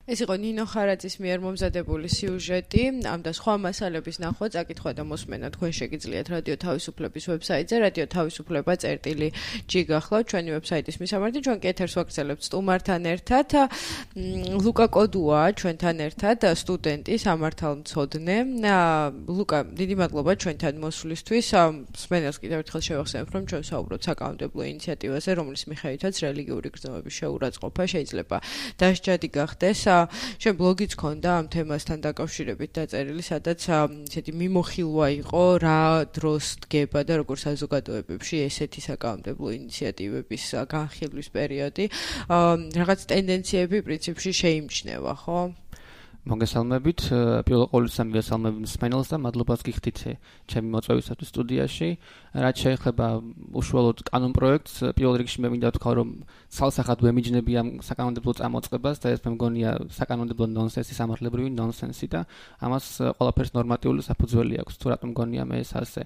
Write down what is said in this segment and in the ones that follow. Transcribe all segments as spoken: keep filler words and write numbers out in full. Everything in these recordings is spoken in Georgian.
ეს იყო ნინო ხარაძის მიერ მომზადებული სიუჟეტი, ამ და სხვა მასალების ნახვა, წაკითხვა და მოსმენა თქვენ შეგიძლიათ რადიო თავისუფლების ვებსაიტზე, რადიო თავისუფლება წერტილი ჯი გახლავთ ჩვენი ვებსაიტის მისამართი, ჩვენ კი ეთერს ვაგრძელებთ სტუმართან ერთად. ლუკა კოდუა ჩვენთან ერთად, სტუდენტი, სამართალმცოდნე. ლუკა, დიდი მადლობა ჩვენთან მოსვლისთვის. მსმენელს კიდევ ერთხელ შევახსენებ, რომ ჩვენ ვსაუბრობთ საკანონმდებლო ინიციატივაზე, რომლის მიხედვითაც რელიგიური გრძნობების შეურაცხყოფა შეიძლება დასჯადი გახდეს. შენ ბლოგიც ქონდა ამ თემასთან დაკავშირებით დაწერილი, სადაც ისეთი მიმოხილვა იყო, რა დროს დგება და როგორ საზოგადოებებში ესეთი საკანონმდებლო ინიციატივების განხილვის პერიოდი. რაღაც ტენდენციები პრინციპში შეიმჩნევა, ხო? მოგესალმებით, პირველ ყოვლისა მოგესალმებით მსმენელს და მადლობას გიხდით ჩემი მოწვევისათვის სტუდიაში. რაც შეეხება უშუალოდ კანონ პროექტს, პირველ რიგში მე მინდა ვთქვა, რომ ცალსახად ვემიჯნები ამ საკანონმდებლო წამოწყებას და ეს მე მგონია საკანონმდებლო ნონსენსი, სამართლებრივი ნონსენსი და ამას ყველაფერს ნორმატიული საფუძველი აქვს. თუ რატომ მგონია მე ეს ასე.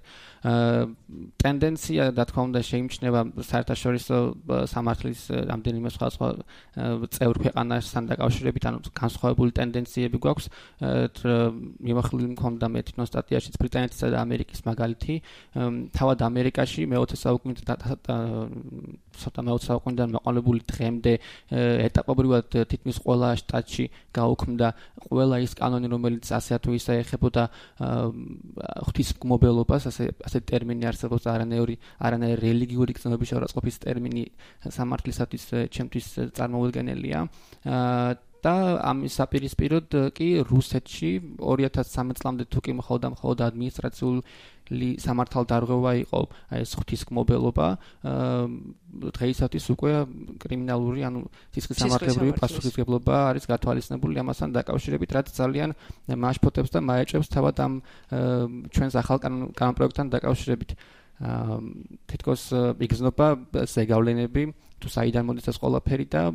ტენდენცია, რა თქმა უნდა, შეიმჩნევა საერთაშორისო სამართლის რამდენიმე სხვადასხვა წევრ ქვეყანასთან დაკავშირებით, ანუ განსხვავებული ტენდენციები გვაქვს. მიმოხილვილი მქონდა მე თვითონ სტატიაშიც ბრიტანეთისა და ამერიკის მაგალითი. თავად ამერიკაში მეოცე საუკუნით ცოტა მეოცე საუკუნიდან მოყოლებული დღემდე ეტაპობრივად თითქმის ყველა შტატში გაუქმდა ყველა ის კანონი, რომელიც ასე თუ ისე ეხებოდა ღვთისმგმობელობას, ასე ასე ტერმინი არსებობს, არანაირი არანაირი რელიგიური გრძნობის შეურაცხყოფის ტერმინი სამართლისათვის ჩემთვის წარმოუდგენელია. და ამის საპირისპიროდ კი რუსეთში ორი ათას ცხრამეტ წლამდე თუ კი მხოლოდ მხოლოდ ადმინისტრაციული სამართალდარღვევა იყო ეს ღვთისმგმობელობა, დღეისათვის უკვე კრიმინალური, ანუ სისხლის სამართლებრივი პასუხისმგებლობა არის გათვალისწინებული ამასთან დაკავშირებით, რაც ძალიან მააშფოთებს და მაეჭვებს თავად ამ ჩვენს ახალ კანონპროექტთან დაკავშირებით. თითქოს იგრძნობა ზეგავლენები, თუ საიდან მოდის ეს ყველაფერი და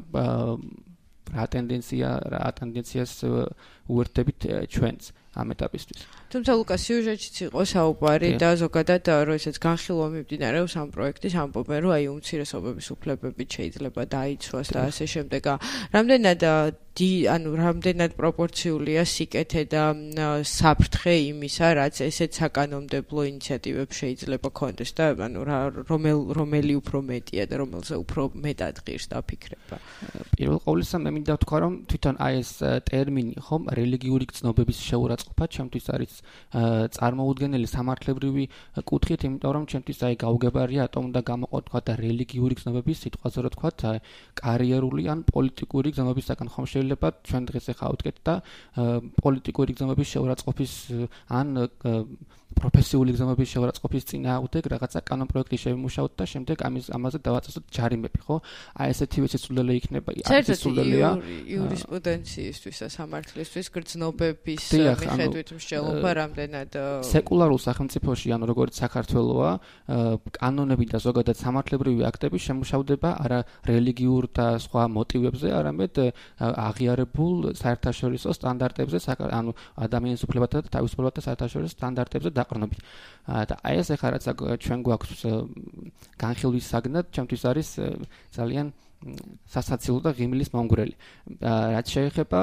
რა ტენდენცია, რა ტენდენციას უერთდებით ჩვენს ამ ეტაპისთვის. თუმცა ლუკა სიუჟეტშიც იყო საუბარი და ზოგადად როდესაც განხილვა მიმდინარეობს ამ პროექტის, ამბობენ, რომ აი უმცირესობების უფლებებით შეიძლება დაიცვას და ასე შემდეგ. რამდენად ანუ რამდენად პროპორციულია სიკეთე და საფრთხე იმისა, რაც ესეთ საკანონმდებლო ინიციატივებს შეიძლება ქონდეს და ანუ რომელ რომელი უფრო მეტია და რომელზე უფრო მეტად ღირს დაფიქრება. პირველ ყოვლისა მე მინდა ვთქვა, რომ თვითონ აი ეს ტერმინი, ხომ, რელიგიური გრძნობების შეურაცხყოფა ჩემთვის არის წარმოუდგენელი სამართლებრივი კუთხით, იმიტომ რომ ჩემთვის აი გაუგებარია რატომ უნდა გამოყო და რელიგიური გრძნობების სიტყვაზე რო თქვა, კარიერული ან პოლიტიკური გრძნობისაგან ხომ შეიძლება ჩვენ დღეს ახლა ავდგეთ და პოლიტიკური გრძნობების შეურაცხყოფის ან პროფესიული გრძნობების შეურაცხყოფის წინააღმდეგ რაღაცა კანონპროექტი შევიმუშაოთ და შემდეგ ამის ამაზე დავაწესოთ ჯარიმები, ხო? აი ესეთივე სიცოცხლე იქნება, აი სიცოცხლეა იურისპრუდენციისთვის და სამართლისთვის გრძნობების მიხედვით მსჯელობა რამდენად სეკულარულ სახელმწიფოში, ანუ როგორც საქართველოა, კანონები და ზოგადად სამართლებრივი აქტები შემუშავდება არა რელიგიურ და სხვა მოტივებზე, არამედ აღიარებულ საერთაშორისო სტანდარტებზე, ანუ ადამიანის უფლებათა და თავისუფლებათა საერთაშორისო სტანდარტებზე დაყრდნობით. და აი ეს ახლა რაც ჩვენ გვაქვს განხილვის საგნად, ჩემთვის არის ძალიან სასაცილო და ღიმილის მომგვრელი. რაც შეეხება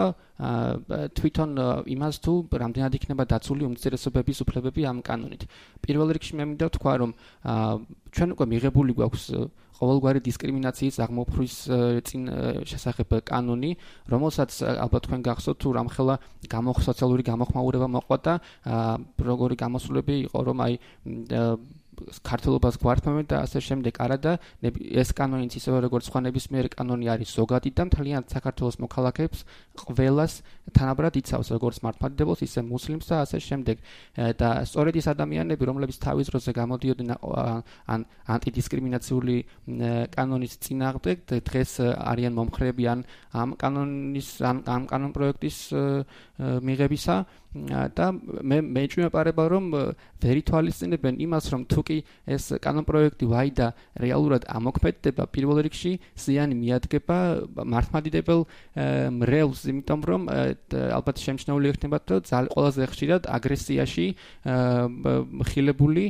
თვითონ იმას თუ რამდენად იქნება დაცული უმცირესობების უფლებები ამ კანონით. პირველ რიგში მე მინდა ვთქვა, რომ ჩვენ უკვე მიღებული გვაქვს ყოველგვარი დისკრიმინაციის აღმოფხვის წინ შესახებ კანონი, რომელსაც ალბათ თქვენ გახსოვთ, თუ რამხელა სოციალური გამოხმაურება მოყვა და როგორი გამოსვლები იყო, რომ აი ქართლობას გვართმევენ და ასე შემდეგ. არა და ეს კანონიც ისევე როგორც სხვა ნებისმიერი კანონი არის ზოგადი და მთლიან საქართველოს მოქალაქეებს ყველას თანაბრად იცავს, როგორც მართლმადიდებელს, ისე მუსლიმს და ასე შემდეგ. და სწორედ ის ადამიანები, რომლებიც თავის დროზე გამოდიოდნენ ან ანტიდისკრიმინაციული კანონის წინააღმდეგ, დღეს არიან მომხრეები ამ კანონის ამ კანონპროექტის მიღებისა. და მე მე მეჭვმეპარება, რომ ვერ ითვალისწინებენ იმას, რომ თუ კი ეს კანონპროექტი ვაიდა რეალურად ამოქმედდება, პირველ რიგში ზიანი მიადგება მართლმადიდებელ მრევლს, იმიტომ რომ ალბათ შემჩნეული იქნება, რომ ძალიან ყველაზე ხშირად აგრესიაში მხილებული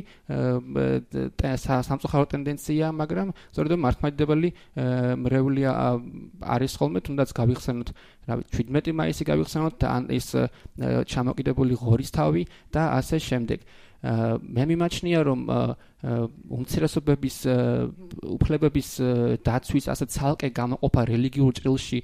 სამწუხარო ტენდენცია, მაგრამ სწორედ მართლმადიდებელი მრევლი არის ხოლმე, თუნდაც გავიხსენოთ რა ვიცი შვიდმეტი მაისი გავიხსენოთ და ან ის ჩამოკიდებული ღორის თავი და ასე შემდეგ. მე მიმაჩნია რომ უმცირესობების უფლებების დაცვის ასე ცალკე გამოყოფა რელიგიურ ჭრილში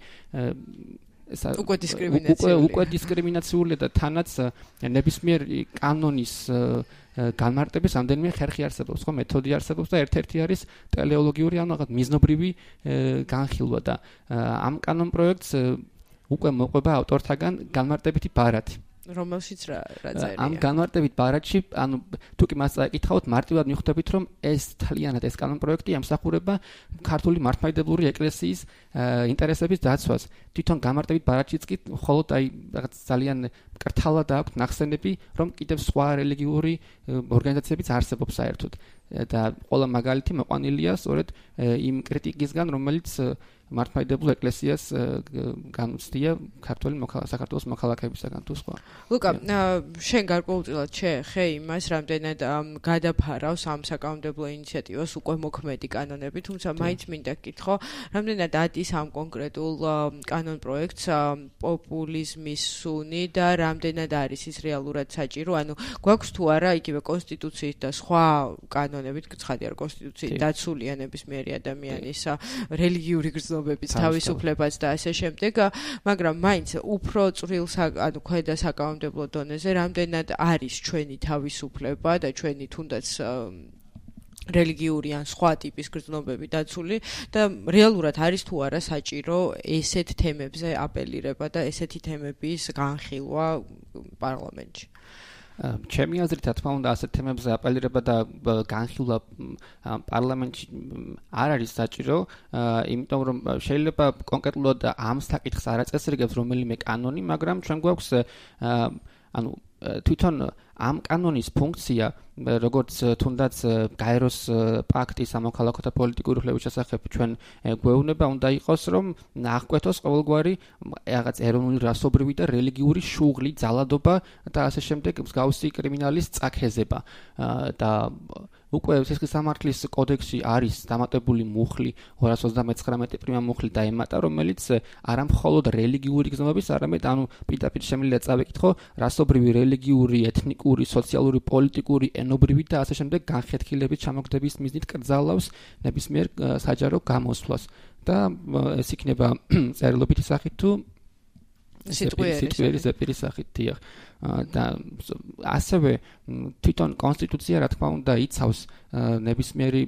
უკვე დისკრიმინაციულია. უკვე დისკრიმინაციულია და თანაც ნებისმიერ კანონის განმარტების ამდენიმე ხერხი არსებობს, ხო, მეთოდი არსებობს და ერთ-ერთი არის ტელეოლოგიური ან რაღაც მიზნობრივი განხილვა და ამ კანონ პროექტს უკვე მოყვება ავტორთაგან განმარტებითი ბარათი. რომელშიც რა რა წერია. ამ განმარტებით ბარათში, ანუ თუ კი მას წაიკითხავთ, მარტივად მიხვდებით, რომ ეს თლიანად ეს კანონ პროექტი ამსახურება ქართული მართლმადიდებლური ეკლესიის ინტერესების დაცვას. თვითონ განმარტებით ბარათშიც კი მხოლოდ აი რაღაც ძალიან კრთალად აქვს ნახსენები, რომ კიდევ სხვა რელიგიური ორგანიზაციებიც არსებობს საერთოდ. და ყველა მაგალითი მოყვანილია სწორედ იმ კრიტიკისგან, რომელიც მართლმადიდებლურ ეკლესიას განუცდია ქართული საქართველოს მოქალაქეებისაგან თუ სხვა. ლუკა, შენ გარკვეულწილად შეხე იმას, რამდენად გადაფარავს ამ საკანონმდებლო ინიციატივას უკვე მოქმედი კანონები, თუმცა მაინც მინდა გკითხო, რამდენად ადის ამ კონკრეტულ კანონ პროექტს პოპულიზმის სუნი და რამდენად არის ის რეალურად საჭირო, ანუ გვაქვს თუ არა იგივე კონსტიტუციით და სხვა კანონებით, ცხადია რომ კონსტიტუციით დაცულია ნებისმიერი ადამიანის რელიგიური გრძნობა თავისუფლებაც და ასე შემდეგ, მაგრამ მაინც უფრო წვრილ ანუ ქვედა საკანონმდებლო დონეზე რამდენად არის ჩვენი თავისუფლება და ჩვენი თუნდაც რელიგიური ან სხვა ტიპის გრძნობები დაცული და რეალურად არის თუ არა საჭირო ესეთ თემებზე აპელირება და ესეთი თემების განხილვა პარლამენტში. ჩემი აზრით, რა თქმა უნდა, ასეთ თემებზე აპელირება და განხილვა პარლამენტში არ არის საჭირო, იმიტომ რომ შეიძლება კონკრეტულად ამ საკითხს არ აწესრიგებს რომელიმე კანონი, მაგრამ ჩვენ გვაქვს ანუ თვითონ ამ კანონის ფუნქცია, როგორც თუნდაც გაეროს პაქტის სამოქალაქო და პოლიტიკური უფლებების შესახებ ჩვენ გვეუბნება, უნდა იყოს, რომ აღკვეთოს ყოველგვარი რაღაც ეროვნული, რასობრივი და რელიგიური შუღლი, ძალადობა და ასე შემდეგ მსგავსი კრიმინალის წაქეზება და უკვე სისხლის სამართლის კოდექსში არის დამატებული მუხლი ორას ოცდამეცხრამეტე პრიმა მუხლი დაემატა, რომელიც არა მხოლოდ რელიგიური გზნობების, არამედ ანუ პირდაპირ შემიძლია წავიკითხო რასობრივი, რელიგიური, ეთნიკური, სოციალური, პოლიტიკური, ენობრივი და ასე შემდეგ განხეთქილების ჩამოგდების მიზნით კრძალავს ნებისმიერ საჯარო გამოსვლას და ეს იქნება წერილობითი სახით თუ სიტყვიერი ზეპირის სახით დიახ. და ასევე თვითონ კონსტიტუცია რა თქმა უნდა იცავს ნებისმიერი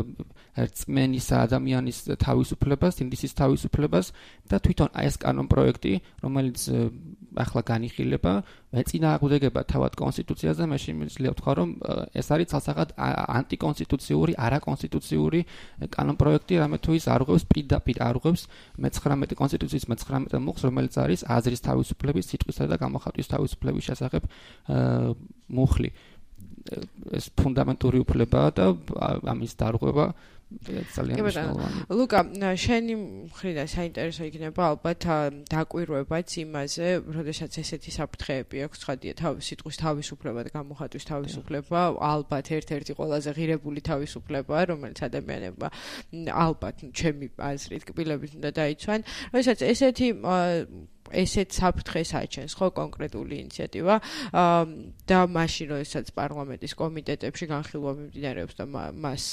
რწმენის ადამიანის თავისუფლებას, ინდისის თავისუფლებას და თვითონ ეს კანონ პროექტი, რომელიც ახლა განიხილება, ეწინააღმდეგება თავად კონსტიტუციაზე, მე შემიძლია ვთქვა, რომ ეს არის ცალსახად ანტიკონსტიტუციური, არაკონსტიტუციური კანონ პროექტი, რამე თუ ის არღვევს პირდაპირ არღვევს მეცხრამეტე კონსტიტუციის მეცხრამეტე მუხლს, რომელიც არის აზრის თავისუფლების, სიტყვისა და გამოხატვის თავისუფლების შესახებ მუხლი. ეს ფუნდამენტური უფლებაა და ამის დარღვევა ძალიან მნიშვნელოვანია. ლუკა, შენი მხრიდან საინტერესო იქნება ალბათ დაკვირვებაც იმაზე, როდესაც ესეთი საფრთხეები აქვს, ცხადია, სიტყვის თავისუფლება და გამოხატვის თავისუფლება, ალბათ ერთ-ერთი ყველაზე ღირებული თავისუფლებაა, რომელიც ადამიანებმა ალბათ ჩემი აზრით კბილებით უნდა დაიცვან. როდესაც ესეთი ესეთ საფრთხეს აჩენს ხო კონკრეტული ინიციატივა და მაშინ როდესაც პარლამენტის კომიტეტებში განხილვა მიმდინარეობს და მას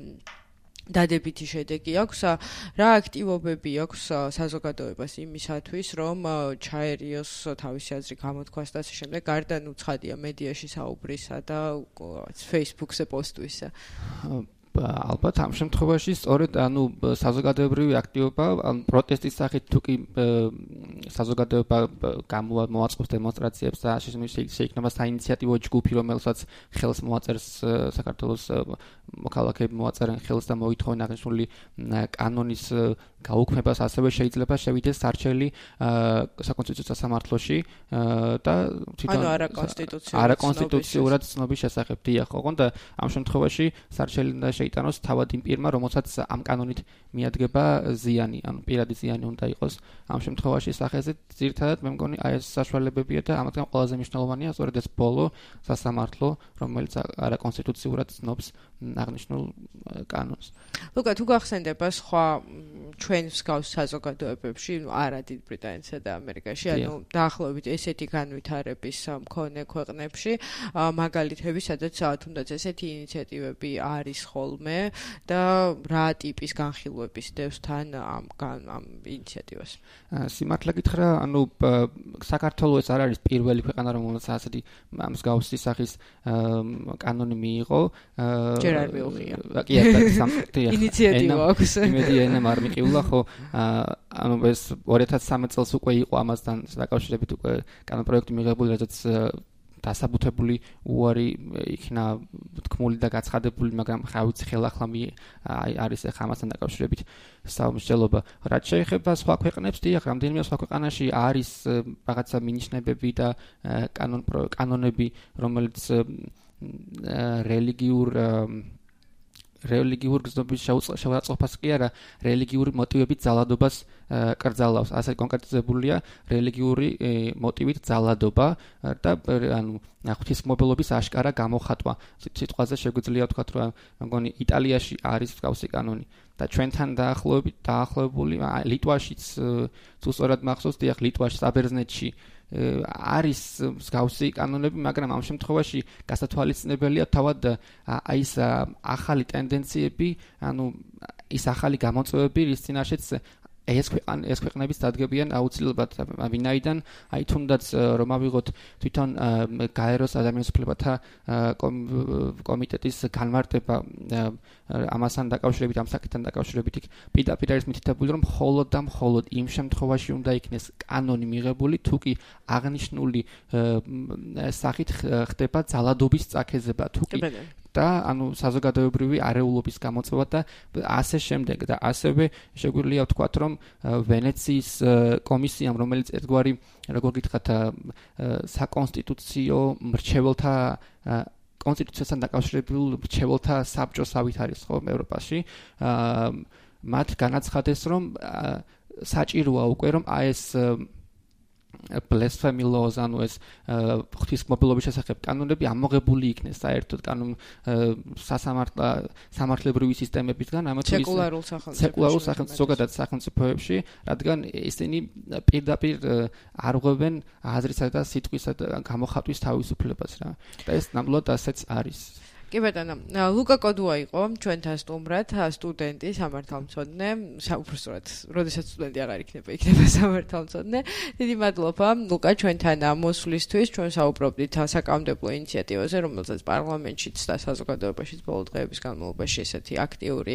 დადებითი შედეგი აქვს, რა აქტივობები აქვს საზოგადოებას იმისათვის, რომ ჩაერიოს თავისი აზრი გამოთქვას და ასე შემდეგ, გარდა ნუ ცხადია მედიაში საუბრისა და Facebook-ზე პოსტვისა. ალბათ ამ შემთხვევაში სწორედ ანუ საზოგადოებრივი აქტივობა, ან პროტესტის სახით თუ კი საზოგადოება გამოაწყობს დემონსტრაციებს და შეიქმნება საინიციატივო ჯგუფი, რომელსაც ხელს მოაწერს საქართველოს მოქალაქეები მოაწერენ ხელს და მოითხოვენ აღნიშნული კანონის გაუქმებას, ასევე შეიძლება შევიდეს სარჩელი საკონსტიტუციო სასამართლოში და თვითონ ანუ არაკონსტიტუციურად არაკონსტიტუციურად ცნობის შესახებ დიახ, ოღონდ ამ შემთხვევაში სარჩელი და შეიტანოს თავად იმ პირმა, რომელსაც ამ კანონით მიადგება ზიანი, ანუ პირადი ზიანი უნდა იყოს. ამ შემთხვევაში სახეზე ძირითადად მე მგონი აი ეს საშუალებებია და ამათგან ყველაზე მნიშვნელოვანია სწორედ ეს ბოლო სასამართლო, რომელიც არა კონსტიტუციურად ცნობს აღნიშნულ კანონს. ლუკა, თუ გახსენდება სხვა ჩვენ მსგავს საზოგადოებებში, არა დიდ ბრიტანეთსა და ამერიკაში, ანუ დაახლოებით ესეთი განვითარების მქონე ქვეყნებში, მაგალითები, სადაც თუნდაც ესეთი ინიციატივები არის ხოლმე და რა ტიპის განხილვების დევს თან ამ ამ ინიციატივას. სიმართლე გითხრა, ანუ საქართველოს ეს არ არის პირველი ქვეყანა, რომელსაც ასეთი მსგავსი სახის კანონი მიიღო. ჯერ არ მიუღია. კი, და ინიციატივა აქვს. იმედი ენამ არ მიყივლა, ხო, ანუ ეს ორი ათას სამი წელს უკვე იყო ამასთან დაკავშირებით უკვე კანონპროექტი მიღებული, რაც დასაბუთებული უარი იქნა თქმული და გაცხადებული, მაგრამ ხა ვიცი ხელახლა არის ახლა ამასთან დაკავშირებით საუბარობა. რაც შეეხება სხვა ქვეყნებს, დიახ, რამდენიმე სხვა ქვეყანაში არის რაღაცა მინიშნებები და კანონ კანონები, რომელიც რელიგიურ რელიგიურ გზნობის შეუწყებას კი არა, რელიგიური მოტივებით ძალადობას კრძალავს. ასე კონკრეტიზებულია რელიგიური მოტივით ძალადობა და ანუ ღვთისმშობლობის აშკარა გამოხატვა. სიტყვაზე შეგვიძლია ვთქვათ, რომ მგონი იტალიაში არის მსგავსი კანონი და ჩვენთან დაახლოებით დაახლოებული ლიტვაშიც თუ სწორად მახსოვს, დიახ, ლიტვაში, საბერძნეთში არის მსგავსი კანონები, მაგრამ ამ შემთხვევაში გასათვალისწინებელია თავად აი ეს ახალი ტენდენციები, ანუ ის ახალი გამოწვევები, რის წინაშეც ეს ქვეყან ეს ქვეყნებიც დადგებიან აუცილებლად, ვინაიდან აი თუნდაც რომ ავიღოთ თვითონ გაეროს ადამიანის უფლებათა კომიტეტის განმარტება ამასთან დაკავშირებით, ამ საკითხთან დაკავშირებით იქ პირდაპირ არის მითითებული, რომ მხოლოდ და მხოლოდ იმ შემთხვევაში უნდა იქნეს კანონი მიღებული, თუ კი აღნიშნული სახით ხდება ძალადობის წაქეზება, თუ კი და ანუ საზოგადოებრივი არეულობის გამოწვევა და ასე შემდეგ და ასევე შეგვიძლია ვთქვათ, რომ ვენეციის კომისიამ, რომელიც ერთგვარი, როგორ გითხრათ, საკონსტიტუციო მრჩეველთა კონსტიტუციასთან დაკავშირებულ მრჩეველთა საბჭოსავით არის ხო ევროპაში, მათ განაცხადეს, რომ საჭიროა უკვე რომ აი ეს blasphemy laws, ანუ ეს ღვთისმშობლობის შესახებ კანონები ამოღებული იქნეს საერთოდ კანონ სასამართლო სამართლებრივი სისტემებისგან, ამათ ის სეკულარულ სახელმწიფოებში, ზოგადად სახელმწიფოებში, რადგან ისინი პირდაპირ არღვევენ აზრისა და სიტყვისა და გამოხატვის თავისუფლებას რა. და ეს ნამდვილად ასეც არის. კი ბატონო, ლუკა კოდუა იყო ჩვენთან სტუმრად, სტუდენტი, სამართალმცოდნე, უბრალოდ, როდესაც სტუდენტი აღარ იქნება, იქნება სამართალმცოდნე. დიდი მადლობა ლუკა ჩვენთან მოსვლისთვის, ჩვენ საუბრობდით საკანონმდებლო ინიციატივაზე, რომელსაც პარლამენტშიც და საზოგადოებაშიც ბოლო დღეების განმავლობაში ესეთი აქტიური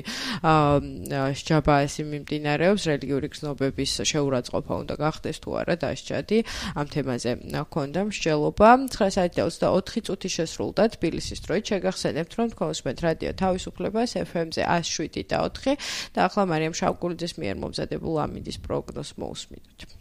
სჯაბაესი მიმდინარეობს, რელიგიური გზნობების შეურაცხყოფა უნდა გახდეს თუ არა დასჯადი. ამ თემაზე გქონდა მსჯელობა. ცხრა საათი და ოცდაოთხი წუთი შესრულდა თბილისის დროით. შეგახსენებთ, რომ თქვენ რადიო თავისუფლებას ეფ ემ-ზე εκατს შვიდი და ოთხი და ახლა მარიამ შავკულიძის მიერ მომზადებულ ამინდის პროგნოზს მოусმინოთ.